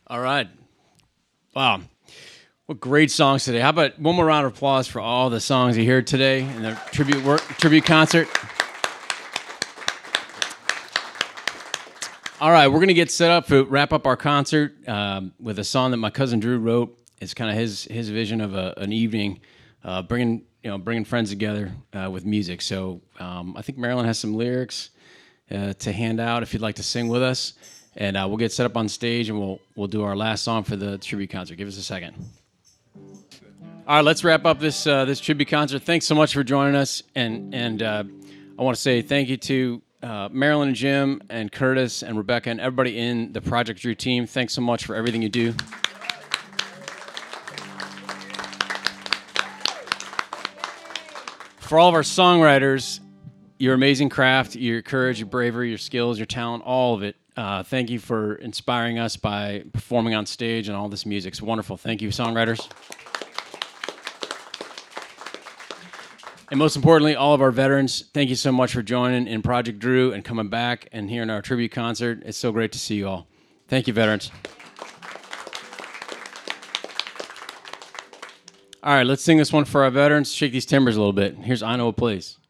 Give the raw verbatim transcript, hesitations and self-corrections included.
All right. Wow. What great songs today. How about one more round of applause for all the songs you heard today in the tribute work, tribute concert? All right, we're going to get set up to wrap up our concert um, with a song that my cousin Drew wrote. It's kind of his his vision of a, an evening, uh, bringing you know bringing friends together uh, with music. So um, I think Marilyn has some lyrics uh, to hand out if you'd like to sing with us, and uh, we'll get set up on stage and we'll we'll do our last song for the tribute concert. Give us a second. All right, let's wrap up this uh, this tribute concert. Thanks so much for joining us, and and uh, I want to say thank you to uh, Marilyn and Jim and Curtis and Rebecca and everybody in the Project Drew team. Thanks so much for everything you do. For all of our songwriters, your amazing craft, your courage, your bravery, your skills, your talent, all of it. Uh, thank you for inspiring us by performing on stage and all this music. It's wonderful. Thank you, songwriters. And most importantly, all of our veterans, thank you so much for joining in Project Drew and coming back and hearing our tribute concert. It's so great to see you all. Thank you, veterans. All right, let's sing this one for our veterans. Shake these timbers a little bit. Here's I Know a Place.